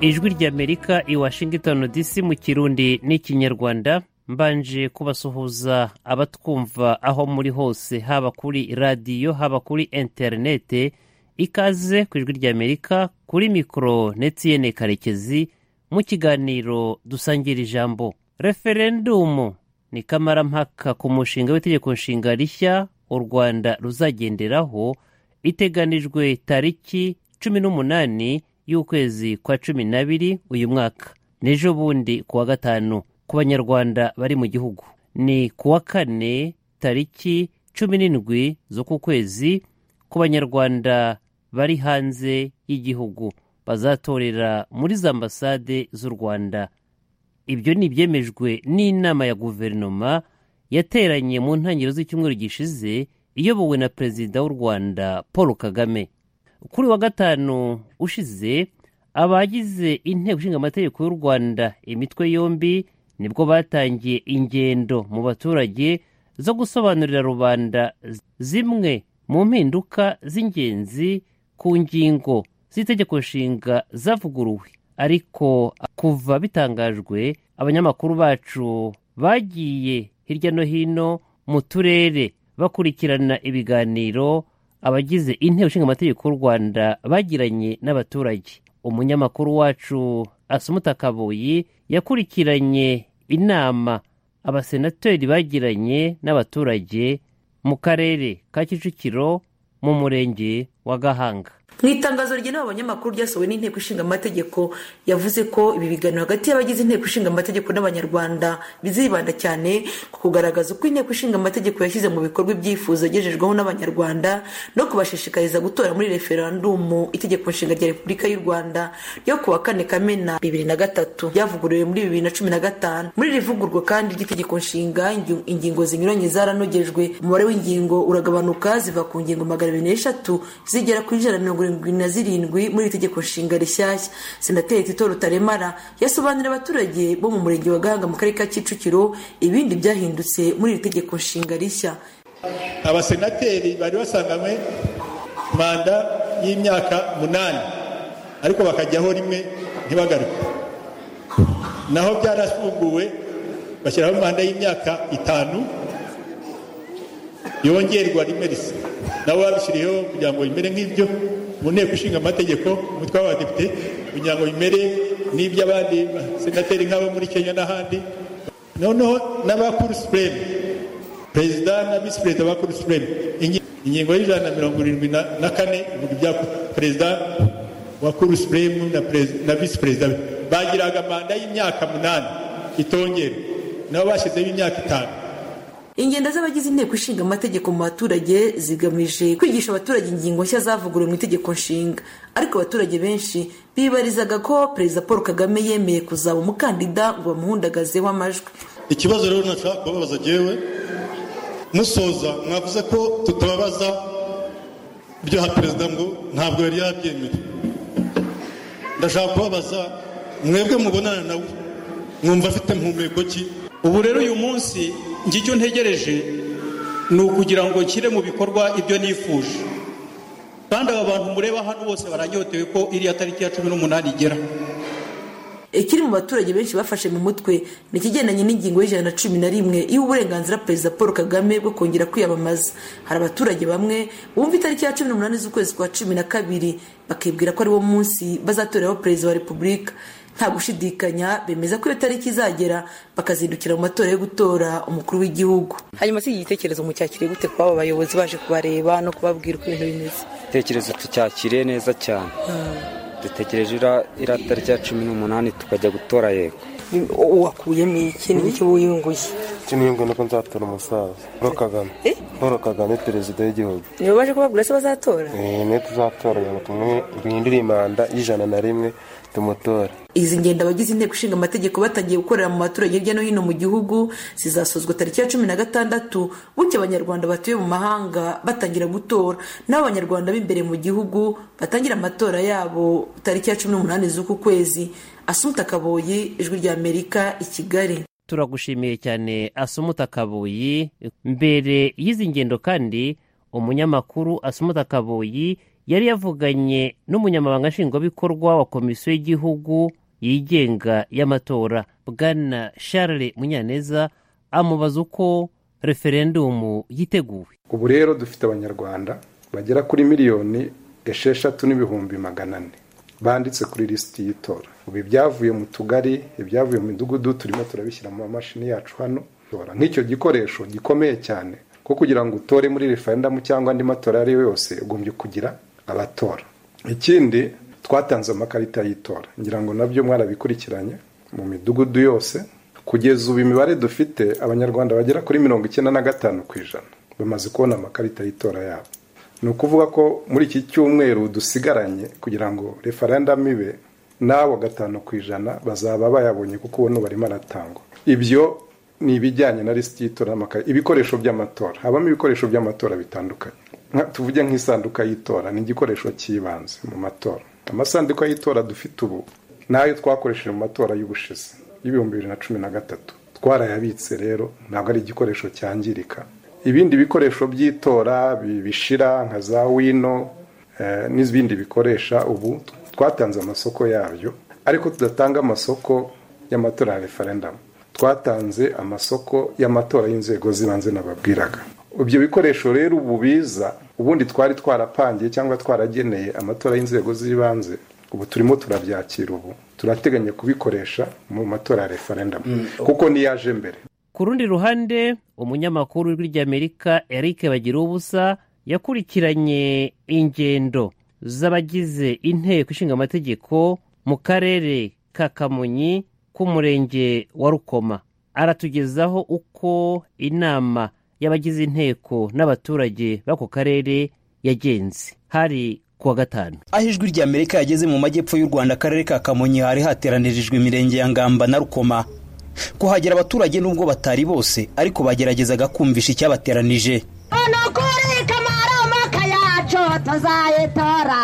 ijwi ry'Amerika i Washington DC mu Kirundi n'ikinyarwanda. Mbanje kubasuhuza abatwumva aho muri hose, haba kuri radio haba kuri internet. Ikaze ku ijwi ry'Amerika, kuri mikro Etienne Karekezi mu kiganiro dusangira ijambo. Referendum ni kamarampaka ku mushinga w'itegeko nshinga rishya u Rwanda ruzagenderaho, iteganijwe tariki 18 y'ukwezi kwa 12 uyu mwaka. Nejo bundi kuwa gatanu ku banyarwanda bari mu gihugu, ni kuwa kane tariki 17 z'uku kwezi ku banyarwanda bari hanze y'igihugu bazatorera muri za ambasade z'u Rwanda. Ibyo ni byemejwe n'inama ya guverinoma yateranye mu ntangiriro z'icyumweru gishize, iyobowe na Perezida w'u Rwanda Paul Kagame. Kuri wa gatanu ushize, abagize inteko ishinga amategeko y'u Rwanda imitwe yombi nibwo batangiye ingendo mu baturage zo gusobanurira rubanda zimwe mu mpinduka z'ingenzi ku ngingo z'itegeko nshinga zavuguruwe. Ariko kuva bitangajwe, abanyamakuru bacu bagiye hirya no hino mu turere bakurikirana ibiganiro abagize inteko ishinga amategeko y'u Rwanda bagiranye n'abaturage. Umunyamakuru wacu Asumuta Kaboyi yakurikiranye inama abasenateri bagiranye n'abaturage mu karere ka Kicukiro mu murenge wa Gahanga. Mu itangazo rigenewe abanyamakuru ryasohowe n'inteko ishinga amategeko, yavuze ko ibi biganiro hagati y'abagize inteko ishinga amategeko n'abanyarwanda bizibanda cyane ku kugaragaza uko inteko ishinga amategeko yashyize mu bikorwa ibyifuzo yagejejweho n'abanyarwanda no kubashishikariza gutora muri referendumu itegeko nshinga rya Repubulika y'u Rwanda ryo kuwa 4 Kamena 2003 ryavuguriwe muri 2015. Muri rivugurwa kandi ry'itegeko nshinga, ingingo zinyuranye zaranogejwe, umubare w'ingingo uragabanuka ziva ku ngingo 203 zigera ku 177 muri itegeko nshinga rishyashya. Senateri Tito Rutaremara yasobanurira abaturage bo mu murenge wa Gahanga mu karere ka Kicukiro ibindi byahindutse muri iri tegeko nshinga rishya. Abasenateri bari basanganywe manda y'imyaka 8 ariko bakajyaho rimwe ntibagaruke, naho byarafunguwe bashyiraho manda y'imyaka 5 yongerwa rimwe risa, nabo babishyiriyeho kugira ngo bimere nk'ibyo mu nteko ishinga amategeko umutwe w'abadepite, kugira ngo bimere n'iby'abandi senateri nk'abo muri Kenya n'ahandi. Noneho n'abakuru supreme, perezida na visi perezida bakuru supreme, ingingo y'174 ivuga ibya perezida wakuru supreme na visi perezida bagiraga manda y'imyaka 8 itongera, nabo bashyizeho imyaka 5. Ingendo z'abagize inteko ishinga amategeko mu baturage zigamije kwigisha abaturage ingingo nshya zavuguruwe mu itegeko nshinga, ariko abaturage benshi bibarizaga ko Perezida Paul Kagame yemeye kuzaba umukandida ngo bamuhundagazeho amajwi. Ikibazo rero nashaka kubabaza jewe musoza, mwavuze ko tutababaza ibyo ha perezida ngo ntabwo yari yabyemera. Ndashaka kubabaza mwebwe mubonana nawe, mwumva afite mpumeko ki? Ubu rero uyu munsi ngicyo ntegereje ni ukugira ngo nshyire mu bikorwa ibyo nifuje, kandi aba bantu mureba hano bose baranyotewe ko iriya tariki ya 18 igera. Ikiri mu baturage benshi bafashe mu mutwe ni ikigendanye n'ingingo y'111 y'uburenganzira Perezida Paul Kagame bwo kongera kwiyamamaza. Hari abaturage bamwe bumva itariki ya 18 z'ukwezi kwa 12 bakibwira ko ari wo munsi bazatoreraho Perezida wa Repubulika. Nta gushidikanya bemeza ko iyo tariki izagera bakazindukira mu matora yo gutora umukuru w'igihugu. Hanyuma si igitekerezo mu cyakire gute kwa aba bayobozi baje kubareba no kubabwira uko ibintu bimeze? Tekerezo tucyakire neza cyane. Dutekereje ira tariki ya 18 tukajya gutora yego. Wakuyemo iki n'icyo wiyunguye? Kiniyungu nuko nzatora umusaza Paul Kagame. Paul Kagame perezida w'igihugu. Niyo baje kubabwira se bazatora? Ne tuzatora ngo tumwe duhindure imanda y'101 tumutora. Izi ngendo abagize inteko ishinga amategeko batangiye gukorera mu baturage hirya no hino mu gihugu zizasozwa tariki ya 16 bucye abanyarwanda batuye mu mahanga batangira gutora, n'abo abanyarwanda b'imbere mu gihugu batangira amatora yabo tariki ya 18 z'uku kwezi. Asumuta Kaboyi, ijwi ry'Amerika i Kigali. Turagushimiye cyane Asumuta Kaboyi. Mbere y'izi ngendo kandi umunyamakuru Asumuta Kaboyi yari yavuganye n'umunyamabanga nshingwabikorwa wa komisiyo y'igihugu yigenga y'amatora bwana Charles Munyaneza amubaza uko referendumu yiteguwe. Ubu rero dufite abanyarwanda bagera kuri 6,600,400 banditse kuri lisiti y'itora. Ubu ibyavuye mu tugari, ibyavuye mu midugudu turimo turabishyira mu mashini yacu hano. Nk'icyo gikoresho gikomeye cyane ko kugira ngo utore muri referendum cyangwa andi matora ari yose ugombye kugira abatora. Ikindi twatanze amakarita y'itora, ngira ngo nabyo mwarabikurikiranye mu midugudu yose. Kugeza ubu imibare dufite abanyarwanda bagera kuri 95% bamaze kubona amakarita y'itora yabo. Ni ukuvuga ko muri iki cyumweru dusigaranye kugira ngo referendum ibe nabo 5% bazaba bayabonye kuko ubona barimo aratangwa. Ibyo ni ibijyanye na lisiti y'itora ibikoresho by'amatora. Habamo ibikoresho by'amatora bitandukanye. Tuvuge nk'isanduka y'itora ni igikoresho cy'ibanze mu matora. Amasanduka y'itora dufite ubu nayo twakoresheje mu matora y'ubushize y'2013. Twarayabitse rero ntabwo ari igikoresho cyangirika. Ibindi bikoresho by'itora bishira nka za wino n'izindi bikoresha ubu twatanze amasoko yabyo, ariko tudatanga amasoko y'amatora ya referendum. Twatanze amasoko y'amatora y'inzego zibanze nababwiraga. Ibyo bikoresho rero ubu biza ubundi twari twarapangiye cyangwa twarageneye amatora y'inzego zibanze, ubu turimo turabyakira. Ubu turateganya kubikoresha mu matora ya referendum kuko niyaje mbere. Ku rundi ruhande umunyamakuru w'Amerika Eric Bagiruwubusa yakurikiranye ingendo z'abagize inteko ishinga amategeko mu karere ka Kamonyi k'umurenge wa Rukoma. Aratugezaho uko inama y'abagize inteko n'abaturage b'ako karere yagenze. Hari kuwa gatanu aho ijwi ry'Amerika yageze mu majyepfo y'u Rwanda, akarere ka Kamonyi hari hateranirijwe imirenge ya Ngamba na Rukoma. Kuhagera abaturage nubwo batari bose ariko bageragezaga kumvisha icyabateranije. Anokuri kamara makayacho tuzayitora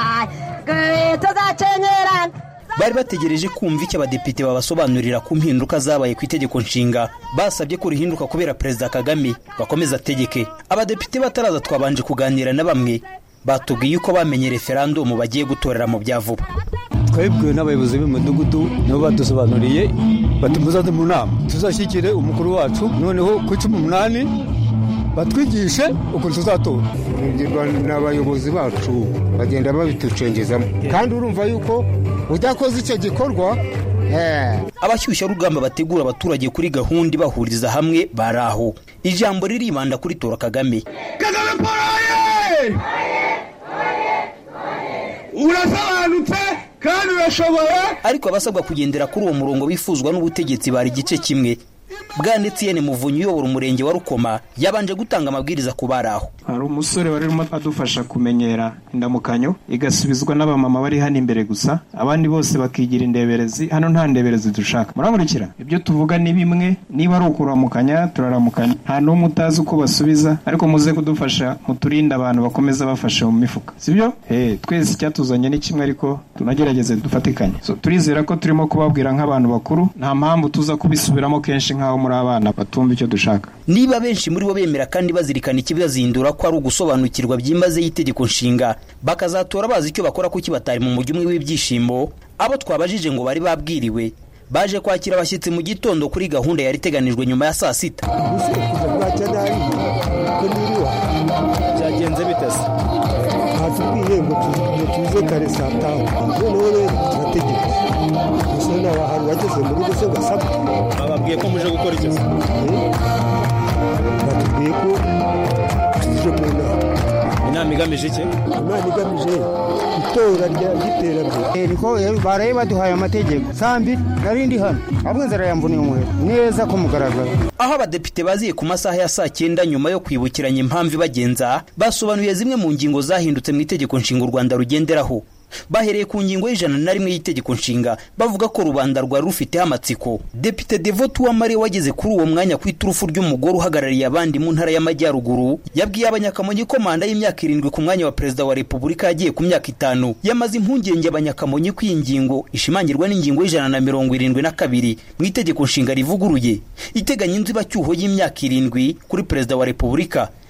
tuzacenyerana. Bari bategereje kumva icyo abadepite babasobanurira ku mpinduka zabaye ku itegeko nshinga. Basabye ko rihinduka kubera Perezida Kagame bakomeza ategeke. Abadepite bataraza twabanje kuganira na bamwe batubwiye uko bamenye referendum bagiye gutorera mu byavuba. Twebwe n'abayobozi b'umudugudu nabo badusobanuriye batumuzaze mu nama tuzashyikire umukuru wacu, noneho ku 18 batwigishe uko tuzatora. N'abayobozi bacu bagenda babitucengezamo, kandi urumva yuko udakoze icyo gikorwa. Abashyushya rugamba bategura abaturage kuri gahunda bahuriza hamwe baraho. Ijambo riribanda kuri tora Kagame. Kagame poraye! Urasobanutse kandi urashoboye. Ariko abasabwa kugendera kuri uwo murongo bifuzwa n'ubutegetsi bari igice kimwe. Bwanetsiyene Muvunyi uyobora umurenge wa Rukoma yabanje gutanga amabwiriza ku baraho. Hari umusore warimo adufasha kumenyera indamukanyo igasubizwa n'abamama bari hano imbere gusa, abandi bose bakigira indeberezi. Hano nta ndeberezi dushaka. Murankurikira? Ibyo tuvuga ni bimwe, niba ari ukuramukanya turaramukanya, nta n'umwe utazi uko basubiza, ariko muze kudufasha muturinda abantu bakomeza bafashe mu mifuka, sibyo? Twese icyatuzanye ni kimwe, ariko tunagerageze dufatikanye. Turizera ko turimo kubabwira nk'abantu bakuru, nta mpamvu tuza kubisubiramo kenshi nkaho muri abana batumva icyo dushaka. Niba benshi muri bo bemera kandi bazirikana ikibazindura ko ari ugusobanukirwa byimaze y'itegeko nshinga, bakazatora bazi icyo bakora kuki batari mu mujyi umwe w'ibyishimo. Abo twabajije ngo bari babwiriwe baje kwakira abashyitsi mu gitondo kuri gahunda yari teganijwe nyuma ya saa sita. Byagenze bitase hatubwiye ngo tuze kare saa 5 none turategeka gusa n'abantu bageze muri bose basaba bababwiye ko muje gukora icyo batubwiye ko tuje mu inama igamije iki? Inama igamije itora ry'iterambere. Niko baraye baduhaye amategeko sambi narindi hano abwe nzara yambuniye umuhe neza ko mugaragara. Aho abadepite baziye ku masaha ya saa 9 nyuma yo kwibukiranya impamvu bagenza, basobanuye zimwe mu ngingo zahindutse mu itegeko nshinga u Rwanda rugenderaho. Bahereye ku ngingo y'101 y'itegeko nshinga bavuga ko rubanda rwa rufiteho amatsiko. Depite Devote Uwamare wageze kuri uwo mwanya ku iturufu ry'umugore uhagarariye abandi mu ntara y'Amajyaruguru yabwiye Abanyakamonyi ko manda y'imyaka 7 ku mwanya wa Perezida wa Repubulika yagiye ku myaka 5. Yamaze impungenge Abanyakamonyi ko ingingo ishimangirwa n'ingingo y'172 mu itegeko nshinga rivuguruye iteganya inzibacyuho y'imyaka 7 kuri Perezida wa Repubulika.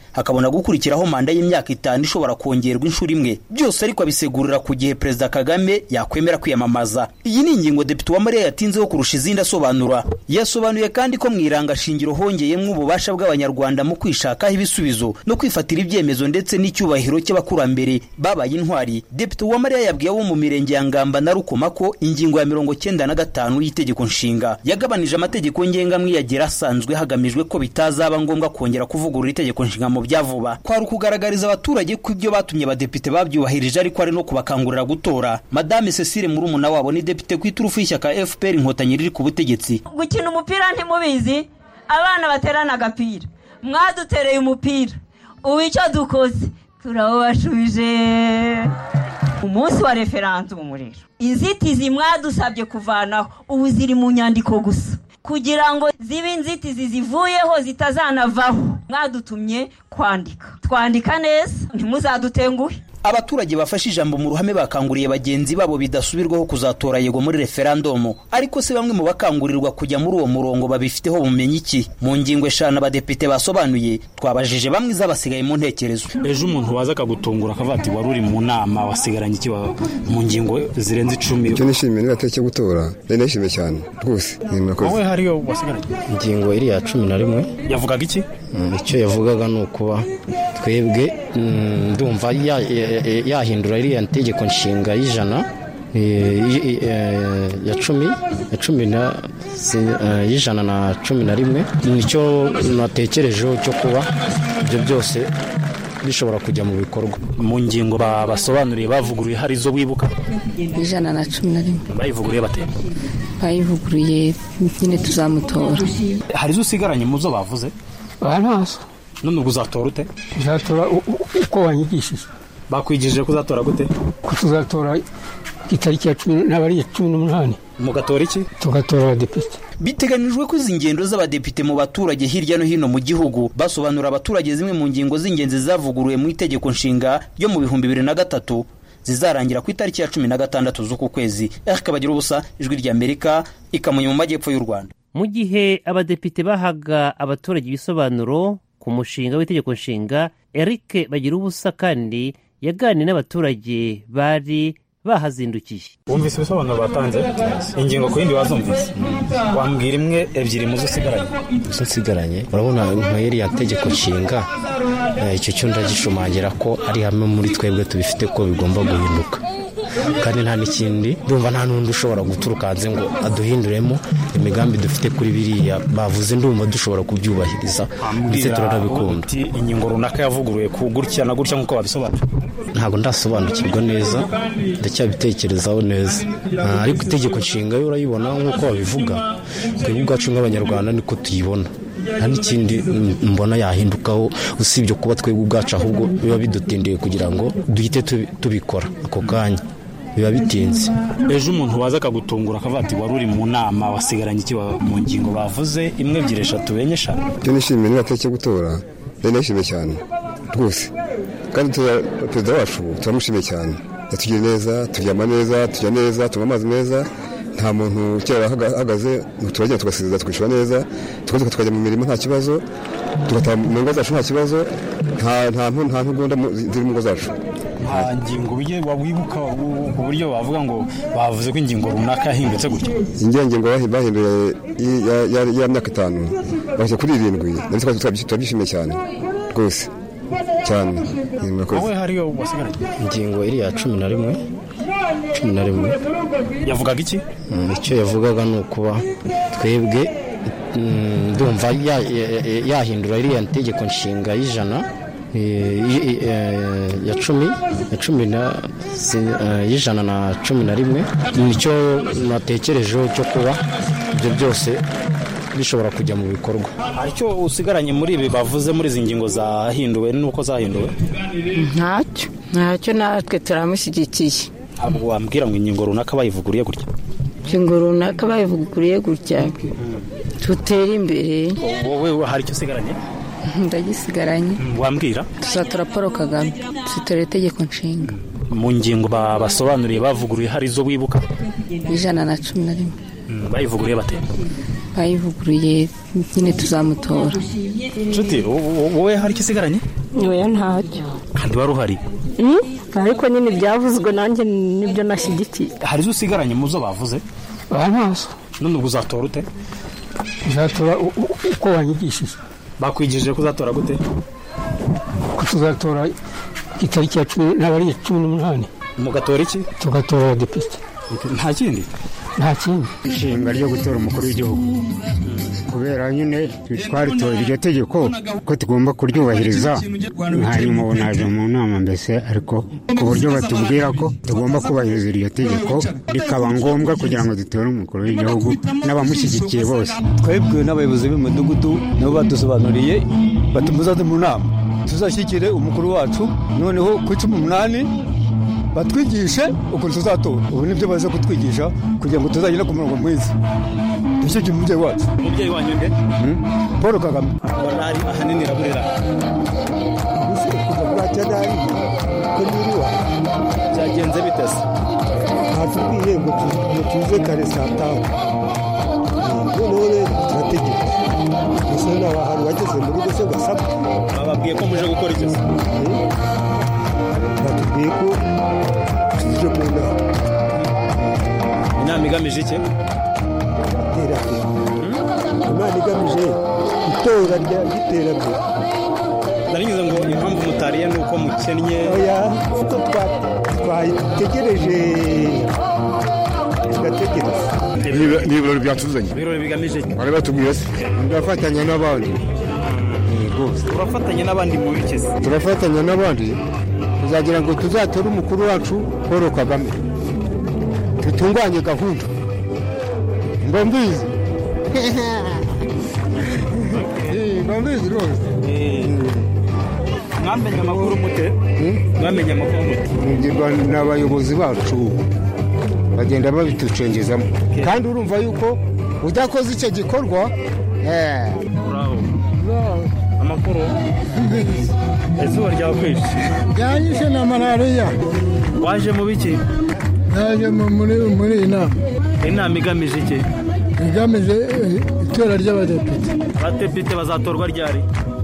hakabona gukurikiraho manda y'imyaka 5 ishobora kongerwa inshuro imwe. Byose ariko abisegurira ku gihe Perezida Kagame yakwemera kwiyamamaza. Iyi ni ingingo Depite Uwamariya yatinzeho kurusha izindi asobanura. Yasobanuye kandi ko mwiranga shingiro hongeyemwe ububasha bw'abanyarwanda mu kwishakaho ibisubizo no kwifatira ibyemezo ndetse n'icyubahiro cy'abakurambere babaye intwari. Depite Uwamariya yabwiye abo mu mirenge ya Ngamba na Rukoma ko ingingo ya 95 y'itegeko nshinga yagabanije amategeko ngengamwe yagera asanzwe hagamijwe ko bitazaba ngombwa kongera kuvugurura itegeko nshinga mu byavuba. Kwari kugaragariza abaturage ko ibyo batumye abadepite babyubahirije ariko ari no kubakangurira gutora. Madame Cecile Murumuna wabo ni depite ku iturufu y'ishyaka FPR Inkotanyi riri ku butegetsi. Gukina umupira ntimubizi, abana baterana agapira, mwadutereye umupira, ubu icyo dukoze turabashubije. Umunsi wa referendum rero inzitizi mwadusabye kuvanaho ubu ziri mu nyandiko gusa, kugira ngo zibe inzitizi zivuyeho zitazanavaho mwadutumye twandika neza ntimuzadutenguhe. Abaturage bafashe ijambo mu ruhame bakanguriye bagenzi babo bidasubirwaho kuzatora yego muri referendum, ariko se bamwe mu bakangurirwa kujya muri uwo murongo babifiteho bumenyi iki? Mu ngingo 5 abadepite basobanuye twabajije bamwe zabasigaye mu ntekerezo. Ejo umuntu waza akagutungura akavati wari uri mu nama wasigaranye iki mu ngingo zirenze 10. Cyo nishimiye niba ateke gutora nishimiye cyane rwose. Wowe hariyo wasigaranye ingingo iri ya 11 yavugaga iki? Icyo yavugaga nuko twebwe ndumva yahindura iriya ntegeko nshinga y'ijana ya 10 y'ijana na 11. Nicyo natekerejeho cyo kuba ibyo byose bishobora kujya mu bikorwa. Mu ngingo basobanuriye bavuguruye hari zo wibuka? 111 bayivuguruye bate? Bayivuguruye nyine tuzamutora. Hari zo usigaranye mu zo bavuze? Ntazo. None ubwo uzatora ute? Uzatora uko wanyigishije. Bakwigishije kuzatora gute? Kuzatora itariki ya 10 n'abari 18. Mugatora iki? Tugatora depite. Biteganijwe ko izi ngendo z'abadepite mu baturage hirya no hino mu gihugu basobanura abaturage zimwe mu ngingo z'ingenzi zavuguruwe mu itegeko nshinga ryo mu 2003 zizarangira ku itariki ya 16 z'uku kwezi. Akabagira ubusa ijwi rya Amerika ikamunye mu majyepfo y'u Rwanda. Mu gihe abadepite bahaga abaturage ibisobanuro ku mushinga w'itegeko nshinga, Eric Bagira ubusa kandi yaganiriye n'abaturage bari bahazindukiye. Wumvise ibisobanuro batanze? Ingingo ku yindi wazumvise? Wambwira imwe ebyiri mu zo usigaranye? Urabona nk'iri ya tegeko nshinga icyo cyo ndagishumangira ko ari hamwe muri twebwe tubifite ko bigomba guhinduka, kandi nta n'ikindi ndumva nta n'undi ushobora guturuka hanze ngo aduhinduremo imigambi dufite kuri biriya bavuze. Ndumva dushobora kubyubahiriza ndetse turanabikunda. Ingingo runaka yavuguruye ku gutya na gutya nk'uko babisobanura? Ntabwo ndasobanukirwa neza, ndacyabitekerezaho neza, ariko itegeko nshinga yo urayibona nk'uko babivuga. Twebwe ubwacu nk'abanyarwanda niko tuyibona, nta n'ikindi mbona yahindukaho usibye kuba twebwe ubwacu ahubwo biba bidutindiye kugira ngo duhite tubikora ako kanya, biba bitinze. Ejo umuntu waza akagutungura akavati wari uri mu nama wasigaranye iki mu ngingo bavuze 1 2 3 4 5? Cyo nishimiye niba ateke gutora nishimiye cyane rwose, kandi perezida wacu turamushimiye cyane. Yatugiriye neza, turyama neza, turya neza, tunywa amazi meza, nta muntu cyera ahagaze, turagenda tugasezera tukishura neza, tukajya mu mirimo nta kibazo, tugataha mu ngo zacu nta kibazo, nta ntugunda ziri mu ngo zacu. Nta ngingo wibuka ku buryo bavuga ngo bavuze ko ingingo runaka yahindutse gutya? Ingingo bahinduye ya myaka 5 bashye kuri 7, ndetse turabyishimiye cyane rwose cyane. Wowe hariyo wasigaranye ingingo iri ya 11 yavugaga iki? Icyo yavugaga nuko twebwe ndumva yahindura iriya ntegeko nshinga y'ijana ya 10 y'ijana na 11. Nicyo natekerejeho cyo kuba ibyo byose bishobora kujya mu bikorwa. Aricyo usigaranye muri ibi bavuze muri izi ngingo zahinduwe nuko zahinduwe? Ntacyo natwe turamushyigikiye. Abo wambwira ngo ingingo runaka bayivuguriye gutya? Ingingo runaka bayivuguriye gutya tutera imbere. Wowe hari icyo usigaranye? Ndagisigaranye. Wambwira? Tuzatora Paul Kagame, tuzitora itegeko nshinga. Mu ngingo basobanuriye bavuguruye hari zo wibuka? 111. Bayivuguriye bate? Bayivuguruye nyine tuzamutora. Nshuti wowe hari icyo usigaranye? oya ntacyo. kandi wari uhari? Ariko nyine byavuzwe nanjye nibyo nashyigikiye. hari zo usigaranye mu zo bavuze? Ntazo. none ubwo uzatora ute? Uzatora uko wanyigishije. bakwigishije ko uzatora gute? Tuzatora itariki ya 18. mugatora iki? Tugatora depite. nta kindi? Nta kindi. Ishinga ryo gutora umukuru w'igihugu kubera nyine twaritora iryo tegeko ko tugomba kuryubahiriza, hanyuma ubu naje mu nama mbese ariko ku buryo batubwira ko tugomba kubahiriza iryo tegeko rikaba ngombwa kugira ngo dutore umukuru w'igihugu n'abamushyigikiye bose. Twebwe n'abayobozi b'imidugudu nabo badusobanuriye batumuzaze mu nama tuzashyikire umukuru wacu, noneho ku 18 batwigishe ukuntu tuzatora. Ubu nibyo baza kutwigisha kugira ngo tuzagire ku murongo mwiza. Nicyo cy'umubyeyi wacu. umubyeyi wanyu nde? Paul Kagame. barari ahanini raburera. Kuva kwa Janari ko niriwa byagenze bitase? hatubwiye ngo tuze kare saa 5. None turategeka. Gusa n'abantu bageze mu rugo se gasaba. bababwiye ko muje gukora iki? batubwiye ko tuje mu nama. inama igamije iki? Imana igamije itora ry'iterambere. narinyuze ngo impamvu mutariye ni uko mukennye. Oya, kuko twayitegereje tugategereza. Ni ibirori byatuzanye. ibirori bigamije iki? bari batubwiye se Turafatanya n'abandi. turafatanya n'abandi mu bikeze. Turafatanya n'abandi kuzagira ngo tuzatore umukuru wacu Paul Kagame, tutunganye gahunda. Mbambizi mbambizi rwose. mwamenye amakuru mute? mwamenye amakuru mute? Mugirwa n'abayobozi bacu bagenda babitucengezamo, kandi urumva yuko udakoze icyo gikorwa amakuru izuba ryakwishe Byanyishe na malariya. waje mu biki? Naje muri iyi nama. inama igamije iki? Igamije itora ry'abadepite. abadepite bazatorwa ryari?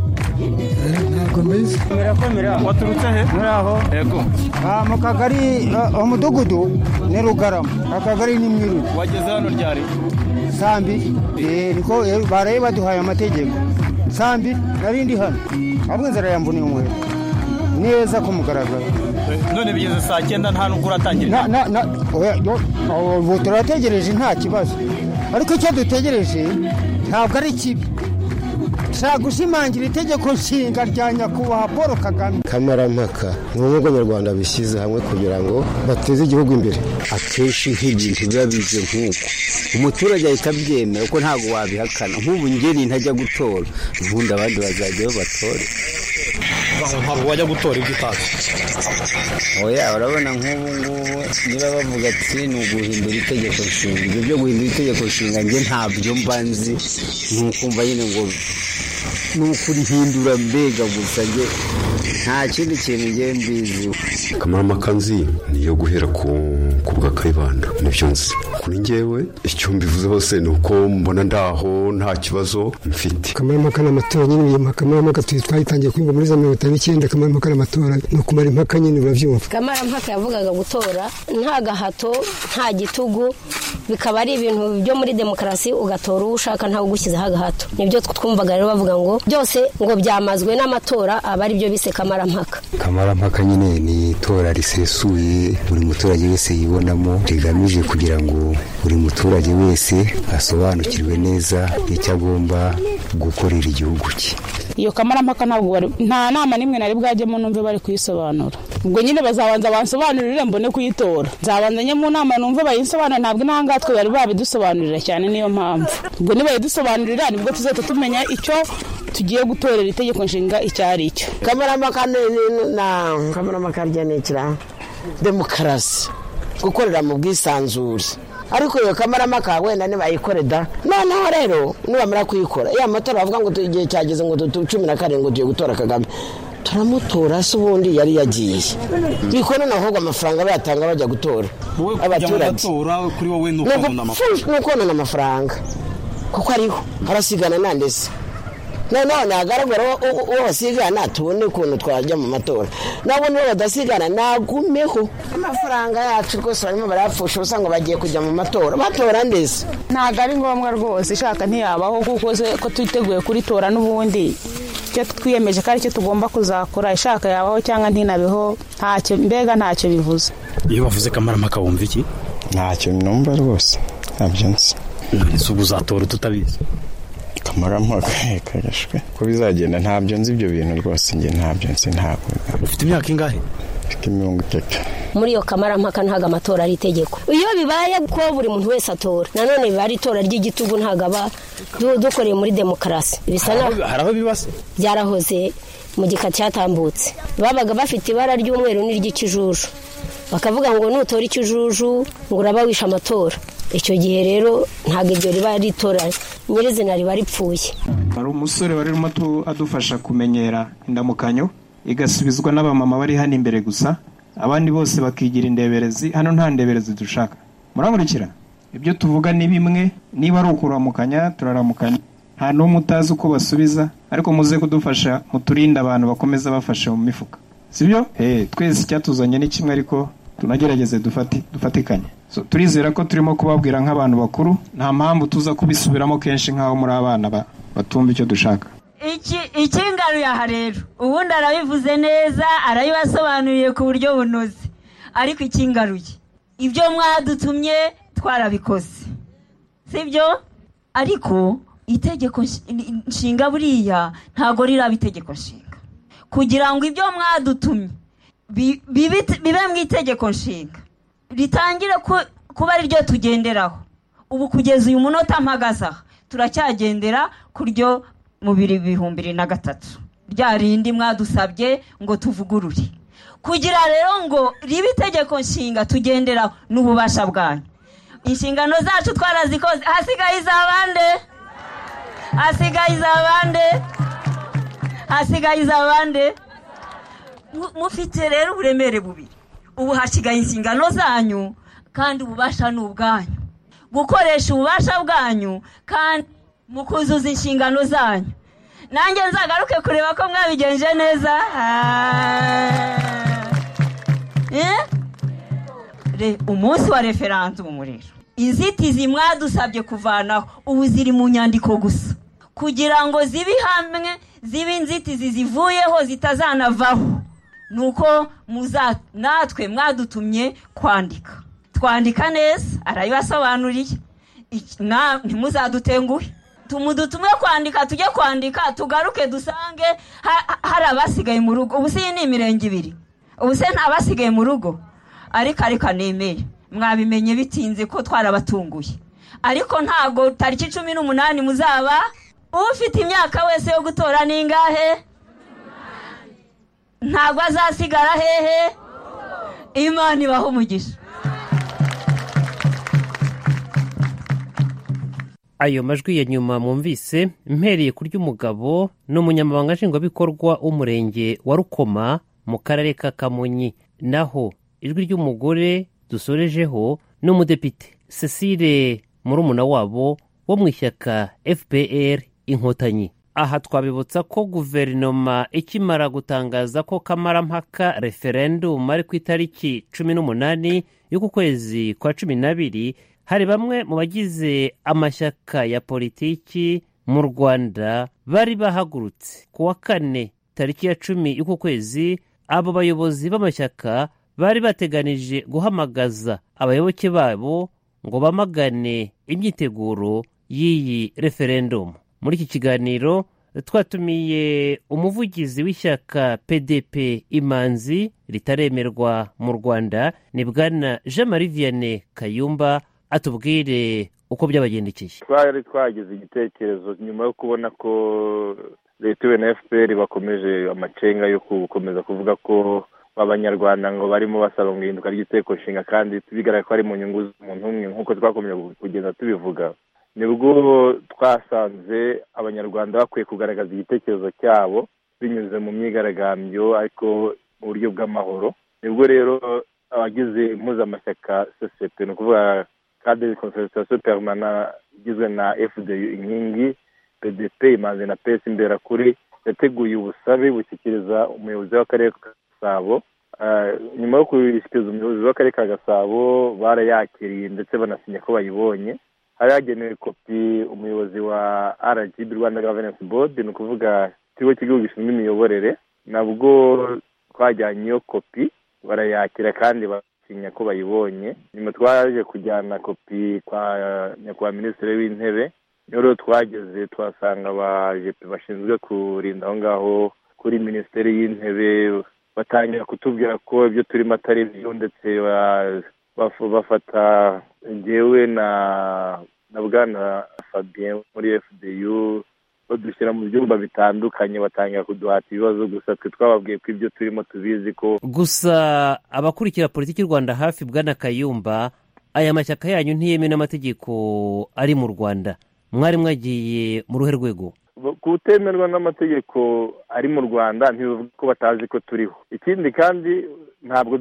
Ntabwo mbizi. waturutse he? muri aho yego mu kagari umudugudu ni Rugarama, akagari ni Mwiru. wageze hano ryari? Sambi niko baraye baduhaye amategeko. Sambi narindi hano ahubwo inzara yambuniye umuheto neza ko mugaragara. none bigeze saa 9 nta nubwo uratangira? ubu turategereje nta kibazo, ariko icyo dutegereje ntabwo ari kibi. Shaka gushimangira itegeko nshinga rya nyakubahwa Paul Kagame. Kamarampaka ni ubwo Nyarwanda bishyize hamwe kugira ngo bateze igihugu imbere. Akenshi nk'ibintu biba bize nk'uko umuturage ahita abyemera uko ntabwo wabihakana. nk'ubu ngeni ntajya gutora, ubundi abandi bazajyayo batore. ntabwo wajya gutora ibyo utazi? oya, urabona nk'ubu ngubu niba bavuga ati ni uguhindura itegeko nshinga, ibyo byo guhindura itegeko nshinga njye ntabyo mbanzi. ntukumva nyine ngo ni ukurihindura mbega gusa, njye nta kindi kintu njye mbizi. Kamarampaka nzi niyo guhera ku bwa Kayibanda, nibyo nzi. Kuri njyewe icyo mbivuze hose ni uko mbona ndaho nta kibazo mfite. Kamarampaka n'amatora nyine, iyi Kamarampaka twayitangiye kwiga muri za 1959. Kamarampaka n'amatora ni ukumara impaka nyine, urabyumva. Kamarampaka yavugaga gutora nta gahato nta gitugu, bikaba ari ibintu byo muri demokarasi, ugatora uwo ushaka ntawe ugushyizeho agahato. Nibyo twumvaga rero bavuga ngo byose ngo byamazwe n'amatora, aba ari byo bise Kamarampaka. Kamarampaka nyine ni itora risesuye buri muturage wese yibonamo, rigamije kugira ngo buri muturage wese asobanukirwe neza icyo agomba gukorera igihugu cye. Iyo Kamarampaka ntabwo nta nama nimwe nari bwajyemo numve bari kuyisobanura. Ubwo nyine bazabanza bansobanurire mbone kuyitora. Nzabanza nye mu nama numve bayisobanura, ntabwo ntangatwe bari babidusobanurira cyane, niyo mpamvu. Ubwo niba yidusobanurira nibwo tuzahita tumenya icyo tugiye gutorera itegeko nshinga icyari cyo. Kamarampaka ryanekira demokarasi, gukorera mu bwisanzure. Ariko iyo Kamarampaka wenda nibayikoreda noneho rero nibamara kuyikora iya matora bavuga ngo igihe cyageze ngo 17 ngo tugiye gutora Kagame, turamutora se ubundi yari yagiye bikona naho amafaranga bayatanga bajya gutora abaturage. Kuri wowe nuko namafaranga kuko ariho arasigana nandese noneho nagaragara uwo basigana tubone ukuntu twajya mu matora nabo nibo badasigana nagumeho amafaranga yacu rwose barimo barapfusha ubusa ngo bagiye kujya mu matora batora ndetse ntabwo ari ngombwa rwose ishaka ntiyabaho kuko ko twiteguye kuritora n'ubundi icyo twiyemeje ko aricyo tugomba kuzakora ishaka yabaho cyangwa ntinabeho ntacyo bivuze. Iyo bavuze kamarampaka wumva iki? Ntacyo numva rwose ntabyo nzi. None se uzatora tutabizi kamarampaka kagashwe ko bizagenda ntabyo nzi ibyo bintu rwose nge ntabyo nzi ntabwo. Ufite imyaka ingahe? Mfite 30. Muri iyo kamarampaka ntago amatora ari itegeko. Iyo bibaye ko buri muntu wese atora nanone biba ari itora ry'igitugu ntago aba dukoreye muri demokarasi. Bisana haraho bibase byarahoze mu gika cyatambutse babaga bafite ibara ry'umweru n'iry'ikijuju bakavuga ngo nutora ikijuju ngo uraba wisha amatora. Icyo gihe rero ntago ibyo riba ritora nyirizina riba ripfuye. Hari umusore wari urimo adufasha kumenyera indamukanyo igasubizwa n'abamama bari hano imbere gusa abandi bose bakigira indeberezi. Hano nta ndeberezi dushaka. Murankurikira ibyo tuvuga ni bimwe niba ari ukuramukanya turaramukanya nta n'umwe utazi uko basubiza ariko muze kudufasha muturinda abantu bakomeza bafashe mu mifuka sibyo twese icyatuzanye ni kimwe ariko tunagerageze dufatikanye. Turizera ko turimo kubabwira nk'abantu bakuru nta mpamvu tuza kubisubiramo kenshi nk'aho muri abana batumva icyo dushaka. Ikingaruye aha rero ubundi arabivuze neza arabibasobanuriye ku buryo bunoze ariko ikingaruye ibyo mwadutumye twarabikoze sibyo ariko itegeko nshinga buriya ntago riraba itegeko nshinga kugira ngo ibyo mwadutumye bibe mu itegeko nshinga ritangire kuba ari ryo tugenderaho. Ubu kugeza uyu munota mpagaza turacyagendera kuryo mu 2023 ryarindi mwadusabye ngo tuvugurure kugira rero ngo ribe itegeko nshinga tugenderaho n'ububasha bwanyu. Inshingano zacu twarazikoze hasigaye izabande mufite rero uburemere bubiri. Ubu hashigaye inshingano zanyu kandi ububasha n'ubwanyu gukoresha ububasha bwanyu kandi mukuzuza inshingano zanyu. Nanjye nzagaruke kureba ko mwabigenje neza. Umunsi wa referendum rero inzitizi mwadusabye kuvanaho ubu ziri mu nyandiko gusa kugira ngo zibi hamwe zibi inzitizi zivuyeho zitazanavaho nuko natwe mwadutumye twandika neza arabibasobanuriye ntimuzadutenguhe tumudutumwe kwandika tujye kwandika tugaruke dusange hari abasigaye mu rugo. Ubu si ni imirenge 2 ubu se nta basigaye mu rugo ariko nemeye mwabimenye bitinze ko twarabatunguye ariko ntago tariki 18 muzaba ufite imyaka wese yo gutora ningahe ntago azasigara hehe. Imana ibaho umugisha. Ayo majwi ya nyuma mwumvise mpereye kurya umugabo n'umunyamabanga nshingwabikorwa w'umurenge wa Rukoma mu karere ka Kamonyi. Naho ijwi ry'umugore dusorejeho n'umudepite Cecile murumuna wabo wo mu ishyaka FPR Inkotanyi. Aha twabibutsa ko guverinoma ikimara gutangaza ko kamarampaka referendum ari ku itariki 18 y'uku kwezi kwa 12 hari bamwe mu bagize amashyaka ya politiki mu Rwanda bari bahagurutse ku wa 4 tariki ya 10 y'uku kwezi. Abo bayobozi b'amashyaka bari bateganije guhamagaza abayoboke babo ngo bamagane imyiteguro y'iyi referendum. Muri iki kiganiro twatumiye umuvugizi w'ishyaka PDP Imanzi ritaremerwa mu Rwanda ni bwana Jean Marie Vianney Kayumba atubwire uko byabagendekeye. Twari twagize igitekerezo nyuma yo kubona ko leta na FPR bakomeje amacenga yo gukomeza kuvuga ko abanyarwanda ngo barimo basaba guhinduka ry'iteko nshinga kandi tubigaragara ko ari mu nyungu z'umuntu umwe nk'uko twakomeje kugenda tubivuga. Nibwo twasanze abanyarwanda bakwiye kugaragaza igitekerezo cyabo binyuze mu myigaragambyo ariko mu buryo bw'amahoro. Nibwo rero abagize impuzamashyaka CCP ni ukuvuga cadre de concertation permanente igizwe na FDU inkingi PDP Imanzi na PS Imberakuri yateguye ubusabe bushyikiriza umuyobozi w'akarere ka Gasabo. Nyuma yo kubishyikiriza umuyobozi w'akarere ka Gasabo barayakiriye ndetse banasinya ko bayibonye. Hari hagenewe kopi umuyobozi wa RGB Rwanda Governance Board, ni ukuvuga ikigo cy'igihugu gishinzwe imiyoborere, nabwo twajyanye iyo kopi barayakira kandi basinya ko bayibonye. Nyuma twaje kujyana kopi kwa nyakubahwa minisitiri w'intebe, rero twageze twasanga abajepe bashinzwe kurinda aho ngaho kuri minisiteri y'intebe batangira kutubwira ko ibyo turimo atari byo, ndetse bafata njyewe na bwana Fabien muri FDU badushyira mu byumba bitandukanye, batangira kuduhata ibibazo. Gusa twe twababwiye ko ibyo turimo tubizi ko. Gusa abakurikira politiki y'u Rwanda hafi, bwana Kayumba, aya mashyaka yanyu ntiyemewe n'amategeko ari mu Rwanda, mwari mwagiye mu ruhe rwego? Kutemerwa n'amategeko ari mu Rwanda ntibivuga ko batazi ko turiho. Ikindi kandi ntabwo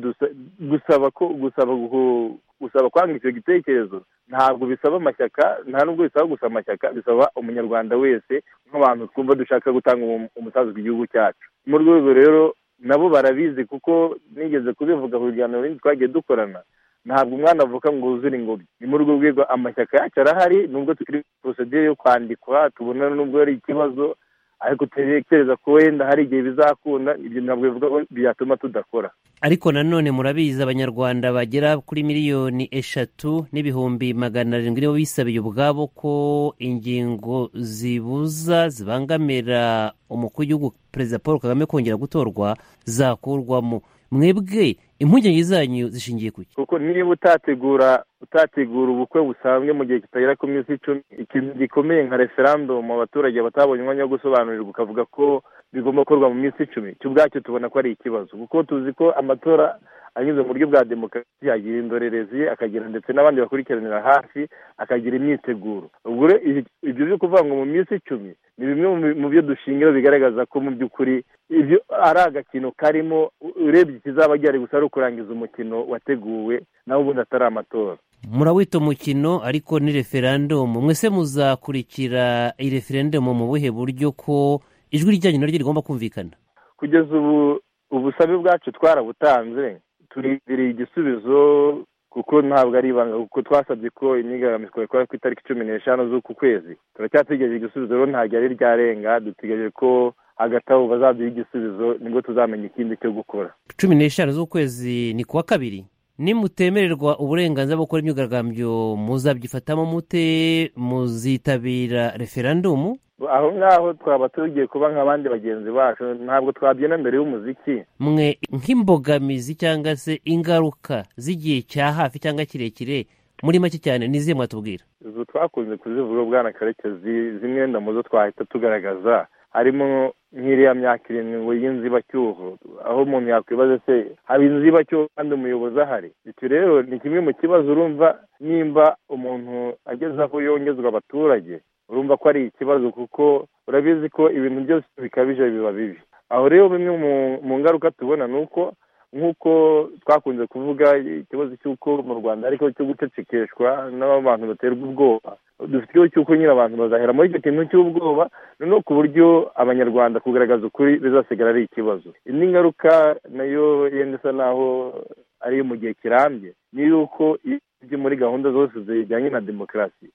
gusaba kwanga icyo gitekerezo ntabwo bisaba amashyaka, nta nubwo bisaba gusa amashyaka, bisaba umunyarwanda wese nk'abantu twumva dushaka gutanga umusanzu ku gihugu cyacu. Mu rwego rero nabo barabizi, kuko nigeze kubivuga ku biganiro bindi twagiye dukorana. Ntabwo umwana avuka ngo wuzure ingobyi. Ni muri urwo rwego amashyaka yacu arahari, nubwo tukiri procedure yo kwandikwa, tubona nubwo ari ikibazo, ariko tutekereza ko wenda hari igihe bizakunda. Ibyo ntabwo bivuga ko byatuma tudakora. Ariko nanone murabizi abanyarwanda bagera kuri 3,700,700 nibo bisabiye ubwabo ko ingingo zibangamira umukuru w'igihugu Perezida Paul Kagame kongera gutorwa zakurwamo. Mwebwe impungenge zanyu zishingiye kuki? Kuko niba utategura ubukwe busanzwe mu gihe kitagera ku minsi 10, ikintu gikomeye nka referendum abaturage batabonye umwanya wo gusobanurirwa ukavuga ko bigomba gukorwa mu minsi 10, cyo ubwacyo tubona ko ari ikibazo. Kuko tuzi ko amatora anyuze mu buryo bwa demokarasi, agira indorerezi, akagira ndetse n'abandi bakurikiranira hafi, akagira imyiteguro. Ubwo ibyo byo kuvuga ngo mu minsi 10 ni bimwe mu byo dushingira bigaragaza ko mu by'ukuri ibyo ari agakino karimo. Urebye ikizaba gihari gusa ari ukurangiza umukino wateguwe, naho ubundi atari amatora. Murawita umukino ariko ni referendum. Mwese muzakurikira iyi referendum mu buhe buryo ko ijwi ryanyu naryo rigomba kumvikana? Kugeza ubu ubusabe bwacu twarabutanze, turindiriye igisubizo, kuko ntabwo ari ibanga, kuko twasabye ko imyigaragambyo ikora ku itariki 15 z'uku kwezi. Turacyategereje igisubizo, rero ntabwo ari ryarenga. Dutegereje ko hagati aho bazaduha igisubizo, nibwo tuzamenya ikindi cyo gukora. 15 z'ukwezi ni kuwa kabiri. Nimutemererwa uburenganzira bwo gukora imyigaragambyo muzabyifatamo mute? Muzitabira referendum? Aho ngaho twaba tugiye kuba nk'abandi bagenzi bacu, ntabwo twabyina mbere y'umuziki. Mwe nk'imbogamizi cyangwa se ingaruka z'igihe cya hafi cyangwa kirekire muri make cyane nizihe mwatubwira? Izo twakunze kuzivuga bwana Karekezi, zimwe ndamuzo twahita tugaragaza, harimo nk'iriya myaka 7 y'inzibacyuho, aho umuntu yakwibaza se hari inzibacyuho kandi umuyobozi ahari. Icyo rero ni kimwe mu kibazo. Urumva nimba umuntu ageze aho yongezwa abaturage, urumva ko ari ikibazo, kuko urabizi ko ibintu byose bikabije biba bibi. Aho rero bimwe mu ngaruka tubona ni uko, nk'uko twakunze kuvuga, ikibazo cy'uko mu Rwanda ariko cyo gucecekeshwa n'abantu baterwa ubwoba. Dufite ikibazo cy'uko nyine abantu bazahera muri icyo kintu cy'ubwoba, no ku buryo abanyarwanda kugaragaza ukuri bizasigara ari ikibazo. Indi ngaruka nayo yenda isa naho ari mu gihe kirambye, ni yuko ibyo muri gahunda zose zijyanye na demokarasi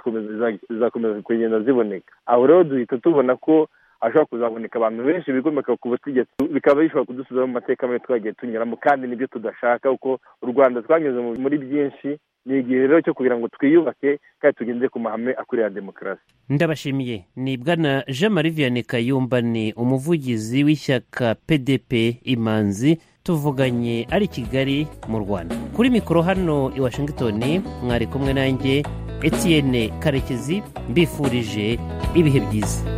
zizakomeza kugenda ziboneka. Aho rero duhita tubona ko ashobora kuzaboneka abantu benshi bigomeka ku butegetsi, bikaba bishobora kudusubiza mu mateka mabi twagiye tunyuramo, kandi nibyo tudashaka, kuko u Rwanda twanyuze muri byinshi. Ni igihe rero cyo kugira ngo twiyubake kandi tugendere ku mahame akurira demokarasi. Ndabashimiye. Ni bwana Jean Marie Vianney Kayumba, ni umuvugizi w'ishyaka PDP Imanzi, tuvuganye ari Kigali mu Rwanda. Kuri mikoro hano i Washington mwari kumwe nanjye Etienne Karekezi, mbifurije ibihe byiza.